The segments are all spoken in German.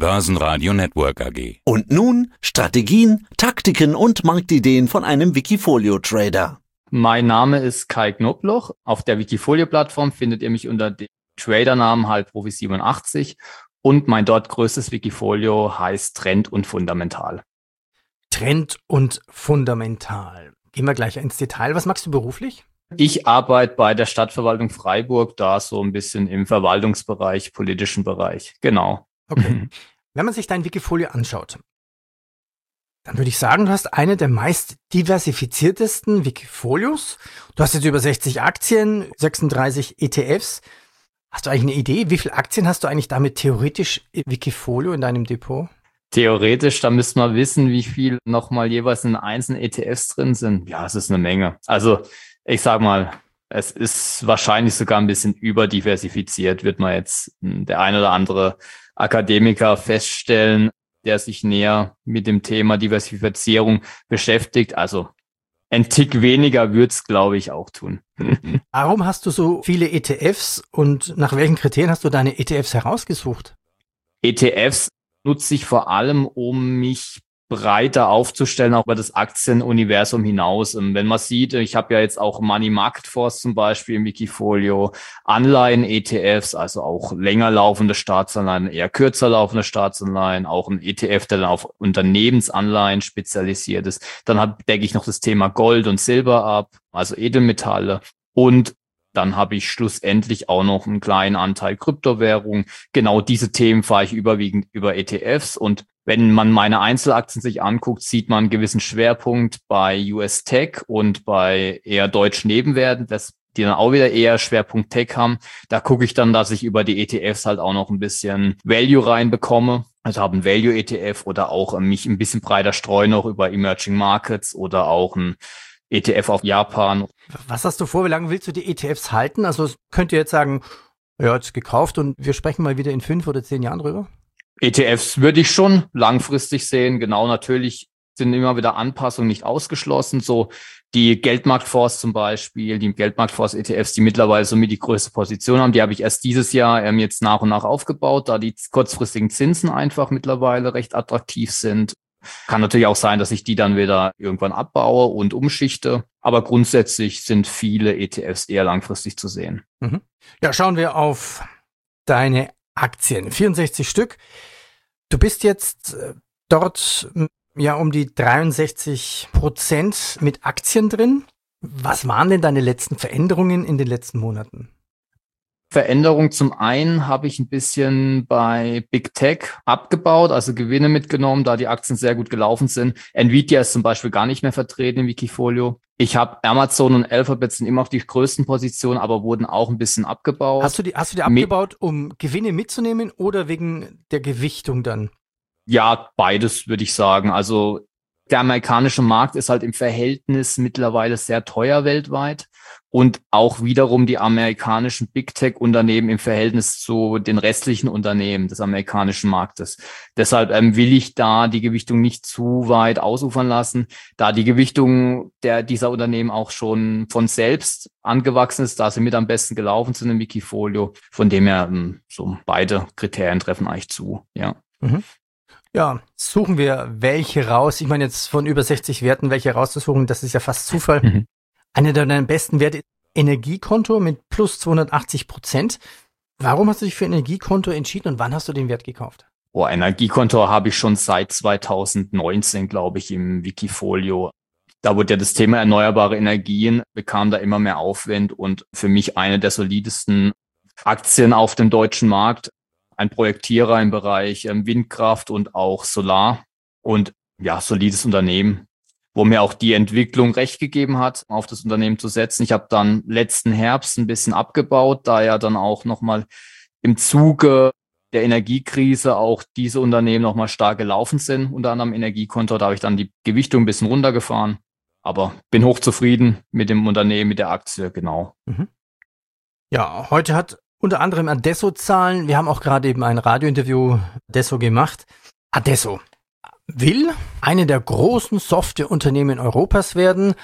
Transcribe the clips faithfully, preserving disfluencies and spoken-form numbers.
Börsenradio Network A G. Und nun Strategien, Taktiken und Marktideen von einem Wikifolio-Trader. Mein Name ist Kai Knobloch. Auf der Wikifolio-Plattform findet ihr mich unter dem Tradernamen Halbprofi siebenundachtzig und mein dort größtes Wikifolio heißt Trend und Fundamental. Trend und Fundamental. Gehen wir gleich ins Detail. Was machst du beruflich? Ich arbeite bei der Stadtverwaltung Freiburg, da so ein bisschen im Verwaltungsbereich, politischen Bereich. Genau. Okay. Wenn man sich dein Wikifolio anschaut, dann würde ich sagen, du hast eine der meist diversifiziertesten Wikifolios. Du hast jetzt über sechzig Aktien, sechsunddreißig E T Fs. Hast du eigentlich eine Idee, wie viele Aktien hast du eigentlich damit theoretisch im Wikifolio in deinem Depot? Theoretisch, da müsste man wissen, wie viel nochmal jeweils in einzelnen E T Fs drin sind. Ja, es ist eine Menge. Also ich sag mal, es ist wahrscheinlich sogar ein bisschen überdiversifiziert, wird man jetzt der ein oder andere Akademiker feststellen, der sich näher mit dem Thema Diversifizierung beschäftigt. Also ein Tick weniger würde es, glaube ich, auch tun. Warum hast du so viele E T Fs und nach welchen Kriterien hast du deine E T Fs herausgesucht? E T Fs nutze ich vor allem, um mich breiter aufzustellen, auch über das Aktienuniversum hinaus. Und wenn man sieht, ich habe ja jetzt auch Money Market Fonds zum Beispiel im Wikifolio, Anleihen-E T Fs, also auch länger laufende Staatsanleihen, eher kürzer laufende Staatsanleihen, auch ein E T F, der dann auf Unternehmensanleihen spezialisiert ist. Dann hab, decke ich noch das Thema Gold und Silber ab, also Edelmetalle. Und dann habe ich schlussendlich auch noch einen kleinen Anteil Kryptowährung. Genau diese Themen fahre ich überwiegend über E T Fs. Und wenn man meine Einzelaktien sich anguckt, sieht man einen gewissen Schwerpunkt bei U S Tech und bei eher deutschen Nebenwerten, das, die dann auch wieder eher Schwerpunkt Tech haben. Da gucke ich dann, dass ich über die E T Fs halt auch noch ein bisschen Value reinbekomme. Also habe ein Value-E T F oder auch mich ein bisschen breiter streuen noch über Emerging Markets oder auch ein E T F auf Japan. Was hast du vor? Wie lange willst du die E T Fs halten? Also könnt ihr jetzt sagen, ja, jetzt gekauft und wir sprechen mal wieder in fünf oder zehn Jahren drüber? E T Fs würde ich schon langfristig sehen. Genau, natürlich sind immer wieder Anpassungen nicht ausgeschlossen. So die Geldmarktfonds zum Beispiel, die Geldmarktfonds-E T Fs, die mittlerweile somit die größte Position haben, die habe ich erst dieses Jahr ähm, jetzt nach und nach aufgebaut, da die kurzfristigen Zinsen einfach mittlerweile recht attraktiv sind. Kann natürlich auch sein, dass ich die dann wieder irgendwann abbaue und umschichte. Aber grundsätzlich sind viele E T Fs eher langfristig zu sehen. Mhm. Ja, schauen wir auf deine Aktien. vierundsechzig Stück. Du bist jetzt dort ja um die dreiundsechzig Prozent mit Aktien drin. Was waren denn deine letzten Veränderungen in den letzten Monaten? Veränderung zum einen habe ich ein bisschen bei Big Tech abgebaut, also Gewinne mitgenommen, da die Aktien sehr gut gelaufen sind. Nvidia ist zum Beispiel gar nicht mehr vertreten im Wikifolio. Ich habe Amazon und Alphabet sind immer auf die größten Positionen, aber wurden auch ein bisschen abgebaut. Hast du die, hast du die abgebaut, um Gewinne mitzunehmen oder wegen der Gewichtung dann? Ja, beides würde ich sagen. Also der amerikanische Markt ist halt im Verhältnis mittlerweile sehr teuer weltweit und auch wiederum die amerikanischen Big Tech Unternehmen im Verhältnis zu den restlichen Unternehmen des amerikanischen Marktes. Deshalb ähm, will ich da die Gewichtung nicht zu weit ausufern lassen, da die Gewichtung der dieser Unternehmen auch schon von selbst angewachsen ist, da sie mit am besten gelaufen sind im Wikifolio. Von dem her ähm, so beide Kriterien treffen eigentlich zu, ja. Mhm. Ja, suchen wir welche raus. Ich meine jetzt von über sechzig Werten, welche rauszusuchen, das ist ja fast Zufall. Mhm. Einer deiner besten Werte ist Energiekonto mit plus zweihundertachtzig Prozent. Warum hast du dich für Energiekonto entschieden und wann hast du den Wert gekauft? Oh, Energiekonto habe ich schon seit zweitausendneunzehn, glaube ich, im Wikifolio. Da wurde ja das Thema erneuerbare Energien, bekam da immer mehr Aufwind und für mich eine der solidesten Aktien auf dem deutschen Markt. Ein Projektierer im Bereich Windkraft und auch Solar und ja, solides Unternehmen, wo mir auch die Entwicklung recht gegeben hat, auf das Unternehmen zu setzen. Ich habe dann letzten Herbst ein bisschen abgebaut, da ja dann auch nochmal im Zuge der Energiekrise auch diese Unternehmen nochmal stark gelaufen sind, unter anderem Energiekonto. Da habe ich dann die Gewichtung ein bisschen runtergefahren, aber bin hochzufrieden mit dem Unternehmen, mit der Aktie, genau. Mhm. Ja, heute hat unter anderem Adesso Zahlen. Wir haben auch gerade eben ein Radiointerview Adesso gemacht. Adesso will eine der großen Softwareunternehmen Europas werden.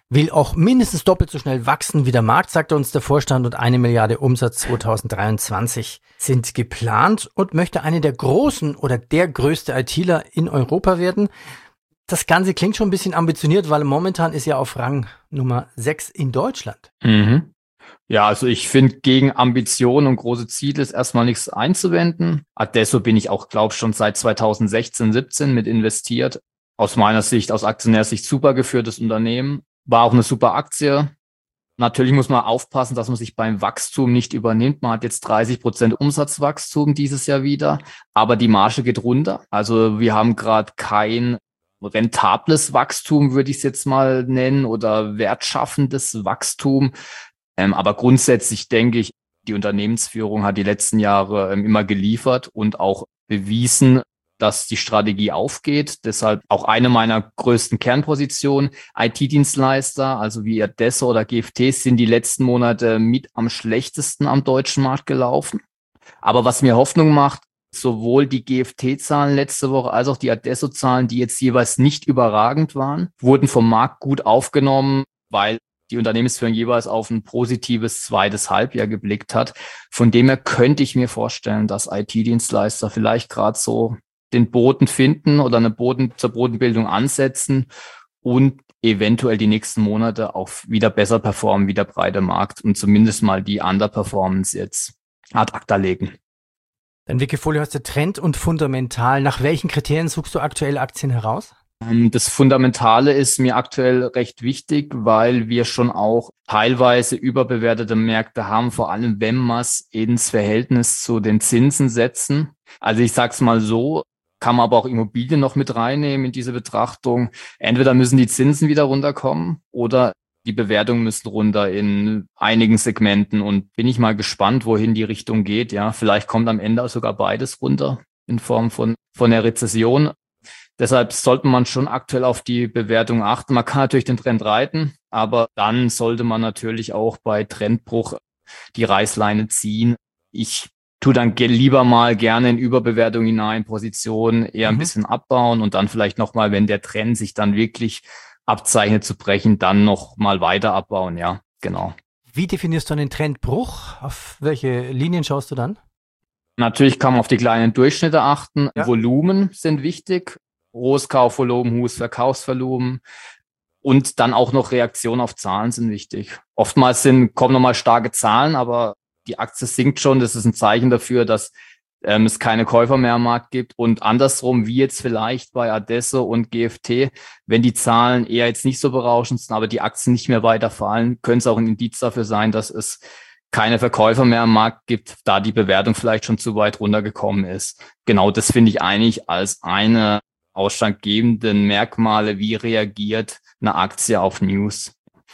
will auch mindestens doppelt so schnell wachsen wie der Markt, sagt uns der Vorstand, und eine Milliarde Umsatz zweitausenddreiundzwanzig sind geplant und möchte eine der großen oder der größte ITler in Europa werden. Das Ganze klingt schon ein bisschen ambitioniert, weil momentan ist ja auf Rang Nummer sechs in Deutschland. Mhm. Ja, also ich finde, gegen Ambitionen und große Ziele ist erstmal nichts einzuwenden. Adesso bin ich auch, glaube ich, schon seit zweitausendsechzehn, siebzehn mit investiert. Aus meiner Sicht, aus Aktionärsicht super geführtes Unternehmen. War auch eine super Aktie. Natürlich muss man aufpassen, dass man sich beim Wachstum nicht übernimmt. Man hat jetzt dreißig Prozent Umsatzwachstum dieses Jahr wieder, aber die Marge geht runter. Also wir haben gerade kein rentables Wachstum, würde ich es jetzt mal nennen, oder wertschaffendes Wachstum. Ähm, aber grundsätzlich denke ich, die Unternehmensführung hat die letzten Jahre ähm, immer geliefert und auch bewiesen, dass die Strategie aufgeht. Deshalb auch eine meiner größten Kernpositionen. I T-Dienstleister, also wie Adesso oder G F T, sind die letzten Monate mit am schlechtesten am deutschen Markt gelaufen. Aber was mir Hoffnung macht, sowohl die G F T-Zahlen letzte Woche als auch die Adesso-Zahlen, die jetzt jeweils nicht überragend waren, wurden vom Markt gut aufgenommen, weil die Unternehmensführung jeweils auf ein positives zweites Halbjahr geblickt hat. Von dem her könnte ich mir vorstellen, dass I T-Dienstleister vielleicht gerade so den Boden finden oder eine Boden zur Bodenbildung ansetzen und eventuell die nächsten Monate auch wieder besser performen wie der breite Markt und zumindest mal die Underperformance jetzt ad acta legen. Dein Wikifolio heißt ja Trend und Fundamental. Nach welchen Kriterien suchst du aktuell Aktien heraus? Das Fundamentale ist mir aktuell recht wichtig, weil wir schon auch teilweise überbewertete Märkte haben, vor allem wenn wir es ins Verhältnis zu den Zinsen setzen. Also ich sag's mal so, kann man aber auch Immobilien noch mit reinnehmen in diese Betrachtung. Entweder müssen die Zinsen wieder runterkommen oder die Bewertungen müssen runter in einigen Segmenten, und bin ich mal gespannt, wohin die Richtung geht. Ja, vielleicht kommt am Ende sogar beides runter in Form von, von der Rezession. Deshalb sollte man schon aktuell auf die Bewertung achten. Man kann natürlich den Trend reiten, aber dann sollte man natürlich auch bei Trendbruch die Reißleine ziehen. Ich tue dann lieber mal gerne in Überbewertung hinein, Positionen eher ein mhm. bisschen abbauen und dann vielleicht nochmal, wenn der Trend sich dann wirklich abzeichnet zu brechen, dann noch mal weiter abbauen. Ja, genau. Wie definierst du einen Trendbruch? Auf welche Linien schaust du dann? Natürlich kann man auf die kleinen Durchschnitte achten. Ja. Volumen sind wichtig. Hohes Kaufvolumen, hohes Verkaufsvolumen. Und dann auch noch Reaktionen auf Zahlen sind wichtig. Oftmals sind, kommen nochmal starke Zahlen, aber die Aktie sinkt schon. Das ist ein Zeichen dafür, dass ähm, es keine Käufer mehr am Markt gibt. Und andersrum, wie jetzt vielleicht bei Adesso und G F T, wenn die Zahlen eher jetzt nicht so berauschend sind, aber die Aktien nicht mehr weiter fallen, könnte es auch ein Indiz dafür sein, dass es keine Verkäufer mehr am Markt gibt, da die Bewertung vielleicht schon zu weit runtergekommen ist. Genau das finde ich eigentlich als eine ausschlaggebenden Merkmale, wie reagiert eine Aktie auf News.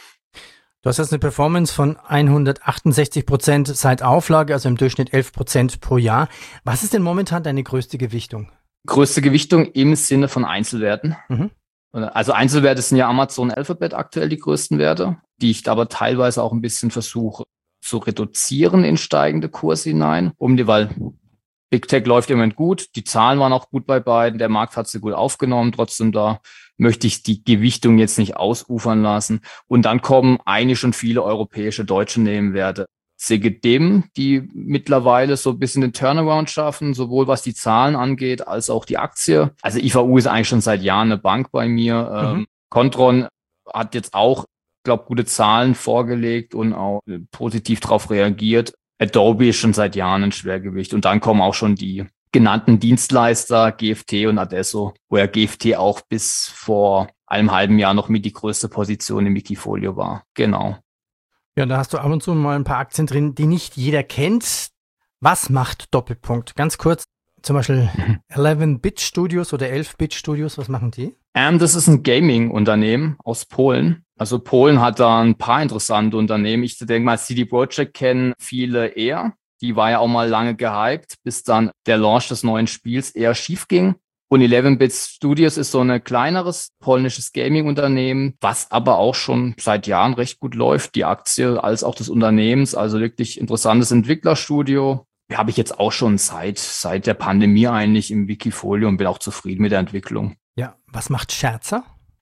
Du hast jetzt eine Performance von hundertachtundsechzig Prozent seit Auflage, also im Durchschnitt elf Prozent pro Jahr. Was ist denn momentan deine größte Gewichtung? Größte Gewichtung im Sinne von Einzelwerten. Mhm. Also Einzelwerte sind ja Amazon, Alphabet aktuell die größten Werte, die ich aber teilweise auch ein bisschen versuche zu reduzieren in steigende Kurse hinein, um die, weil Big Tech läuft im Moment gut, die Zahlen waren auch gut bei beiden, der Markt hat sie gut aufgenommen, trotzdem da möchte ich die Gewichtung jetzt nicht ausufern lassen. Und dann kommen eigentlich schon viele europäische, deutsche Nebenwerte. C G D E M, die mittlerweile so ein bisschen den Turnaround schaffen, sowohl was die Zahlen angeht, als auch die Aktie. Also I V U ist eigentlich schon seit Jahren eine Bank bei mir. Mhm. Ähm, Kontron hat jetzt auch, glaube gute Zahlen vorgelegt und auch positiv darauf reagiert. Adobe ist schon seit Jahren ein Schwergewicht. Und dann kommen auch schon die genannten Dienstleister, G F T und Adesso, wo ja G F T auch bis vor einem halben Jahr noch mit die größte Position im Wikifolio war. Genau. Ja, da hast du ab und zu mal ein paar Aktien drin, die nicht jeder kennt. Was macht Doppelpunkt? Ganz kurz, zum Beispiel elf Bit Studios oder elf Bit Studios, was machen die? Ähm, das ist ein Gaming-Unternehmen aus Polen. Also Polen hat da ein paar interessante Unternehmen. Ich denke mal, C D Projekt kennen viele eher. Die war ja auch mal lange gehypt, bis dann der Launch des neuen Spiels eher schief ging. Und elf Bit Studios ist so ein kleineres polnisches Gaming-Unternehmen, was aber auch schon seit Jahren recht gut läuft, die Aktie als auch des Unternehmens. Also wirklich interessantes Entwicklerstudio. Habe ich jetzt auch schon seit seit der Pandemie eigentlich im Wikifolio und bin auch zufrieden mit der Entwicklung. Ja, was macht Scherzer?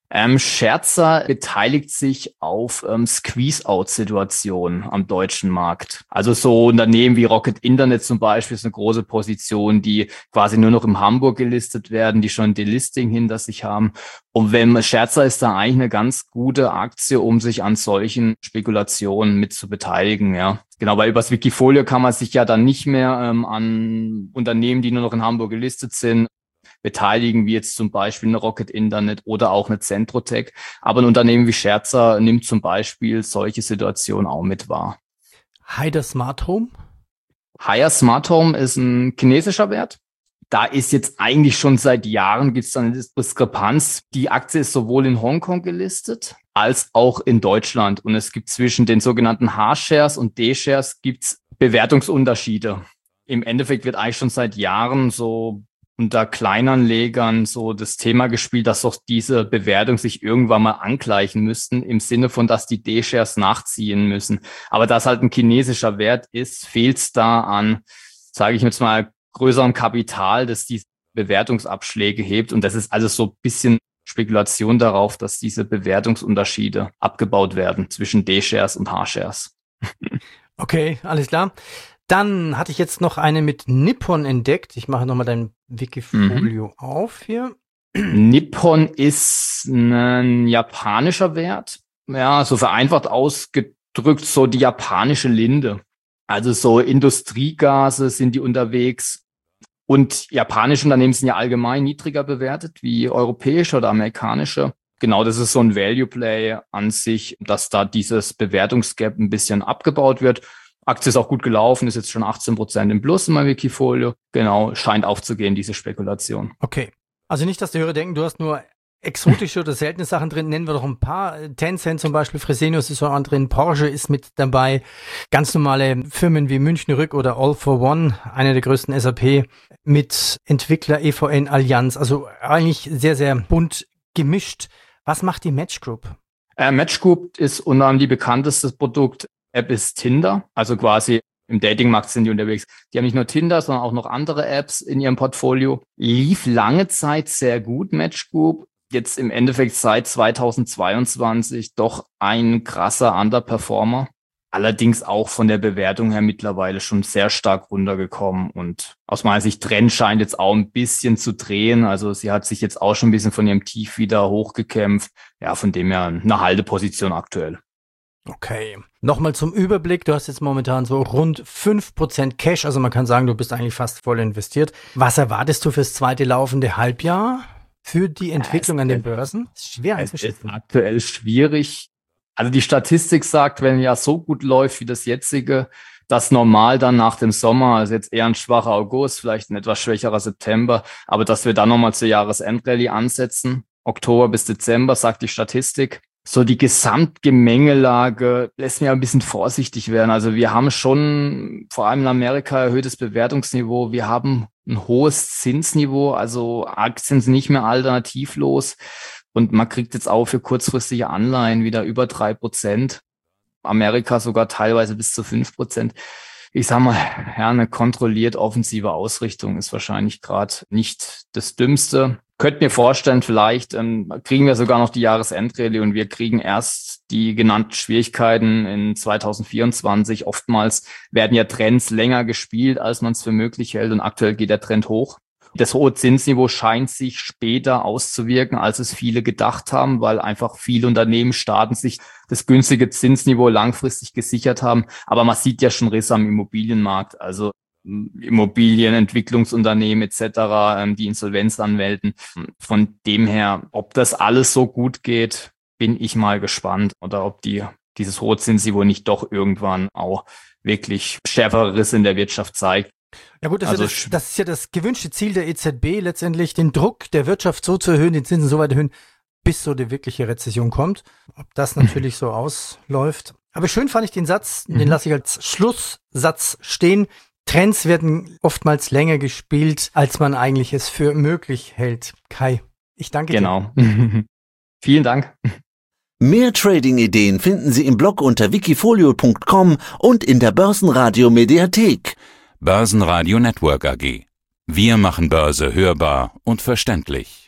Ähm, Scherzer beteiligt sich auf ähm, Squeeze-Out-Situationen am deutschen Markt. Also so Unternehmen wie Rocket Internet zum Beispiel ist eine große Position, die quasi nur noch in Hamburg gelistet werden, die schon ein Delisting hinter sich haben. Und wenn Scherzer ist da eigentlich eine ganz gute Aktie, um sich an solchen Spekulationen mit zu beteiligen, ja. Genau, weil übers Wikifolio kann man sich ja dann nicht mehr ähm, an Unternehmen, die nur noch in Hamburg gelistet sind, beteiligen, wie jetzt zum Beispiel eine Rocket Internet oder auch eine Centrotech. Aber ein Unternehmen wie Scherzer nimmt zum Beispiel solche Situationen auch mit wahr. Haider Smart Home? Haier Smart Home ist ein chinesischer Wert. Da ist jetzt eigentlich schon seit Jahren gibt es dann eine Diskrepanz. Die Aktie ist sowohl in Hongkong gelistet als auch in Deutschland. Und es gibt zwischen den sogenannten H-Shares und D-Shares gibt's Bewertungsunterschiede. Im Endeffekt wird eigentlich schon seit Jahren so unter Kleinanlegern so das Thema gespielt, dass doch diese Bewertung sich irgendwann mal angleichen müssten, im Sinne von, dass die D-Shares nachziehen müssen. Aber da es halt ein chinesischer Wert ist, fehlt es da an, sage ich jetzt mal, größerem Kapital, das diese Bewertungsabschläge hebt. Und das ist alles so ein bisschen Spekulation darauf, dass diese Bewertungsunterschiede abgebaut werden zwischen D-Shares und H-Shares. Okay, alles klar. Dann hatte ich jetzt noch eine mit Nippon entdeckt. Ich mache nochmal dein Wikifolio mhm. auf hier. Nippon ist ein japanischer Wert. Ja, so vereinfacht ausgedrückt, so die japanische Linde. Also so Industriegase sind die unterwegs. Und japanische Unternehmen sind ja allgemein niedriger bewertet wie europäische oder amerikanische. Genau, das ist so ein Value Play an sich, dass da dieses Bewertungsgap ein bisschen abgebaut wird. Aktie ist auch gut gelaufen, ist jetzt schon achtzehn Prozent im Plus in meinem Wikifolio. Genau, scheint aufzugehen, diese Spekulation. Okay. Also nicht, dass die Hörer denken, du hast nur exotische oder seltene Sachen drin. Nennen wir doch ein paar. Tencent zum Beispiel, Fresenius ist auch drin, Porsche ist mit dabei. Ganz normale Firmen wie München Rück oder All for One, eine der größten S A P, mit Entwickler E V N Allianz. Also eigentlich sehr, sehr bunt gemischt. Was macht die Match Group? Äh, Match Group ist unter anderem die bekannteste Produkt. App ist Tinder, also quasi im Datingmarkt sind die unterwegs. Die haben nicht nur Tinder, sondern auch noch andere Apps in ihrem Portfolio. Lief lange Zeit sehr gut, Match Group. Jetzt im Endeffekt seit zweitausendzweiundzwanzig doch ein krasser Underperformer. Allerdings auch von der Bewertung her mittlerweile schon sehr stark runtergekommen. Und aus meiner Sicht, Trend scheint jetzt auch ein bisschen zu drehen. Also sie hat sich jetzt auch schon ein bisschen von ihrem Tief wieder hochgekämpft. Ja, von dem her eine Halteposition aktuell. Okay. Nochmal zum Überblick. Du hast jetzt momentan so rund fünf Prozent Cash. Also man kann sagen, du bist eigentlich fast voll investiert. Was erwartest du fürs zweite laufende Halbjahr für die Entwicklung an den Börsen? Das ist schwer einzuschätzen. Es ist aktuell schwierig. Also die Statistik sagt, wenn ja so gut läuft wie das jetzige, dass normal dann nach dem Sommer, also jetzt eher ein schwacher August, vielleicht ein etwas schwächerer September, aber dass wir dann nochmal zur Jahresendrallye ansetzen. Oktober bis Dezember, sagt die Statistik. So die Gesamtgemengelage lässt mir ein bisschen vorsichtig werden. Also wir haben schon vor allem in Amerika erhöhtes Bewertungsniveau. Wir haben ein hohes Zinsniveau, also Aktien sind nicht mehr alternativlos. Und man kriegt jetzt auch für kurzfristige Anleihen wieder über drei Prozent. Amerika sogar teilweise bis zu fünf Prozent. Ich sag mal, ja, eine kontrolliert offensive Ausrichtung ist wahrscheinlich gerade nicht das Dümmste. Könnt mir vorstellen, vielleicht ähm, kriegen wir sogar noch die Jahresendrallye und wir kriegen erst die genannten Schwierigkeiten in zweitausendvierundzwanzig. Oftmals werden ja Trends länger gespielt, als man es für möglich hält und aktuell geht der Trend hoch. Das hohe Zinsniveau scheint sich später auszuwirken, als es viele gedacht haben, weil einfach viele Unternehmen, Staaten sich das günstige Zinsniveau langfristig gesichert haben. Aber man sieht ja schon Risse am Immobilienmarkt, also Immobilienentwicklungsunternehmen et cetera, die Insolvenz anmelden. Von dem her, ob das alles so gut geht, bin ich mal gespannt. Oder ob die dieses hohe Zinsniveau nicht doch irgendwann auch wirklich schärfere Risse in der Wirtschaft zeigt. Ja gut, das, also, ist ja das, das ist ja das gewünschte Ziel der E Z B, letztendlich den Druck der Wirtschaft so zu erhöhen, die Zinsen so weit erhöhen, bis so die wirkliche Rezession kommt. Ob das natürlich so ausläuft. Aber schön fand ich den Satz, den lasse ich als Schlusssatz stehen. Trends werden oftmals länger gespielt, als man eigentlich es für möglich hält. Kai, ich danke genau. dir. Genau. Vielen Dank. Mehr Trading-Ideen finden Sie im Blog unter wikifolio punkt com und in der Börsenradio Mediathek. Börsenradio Network A G. Wir machen Börse hörbar und verständlich.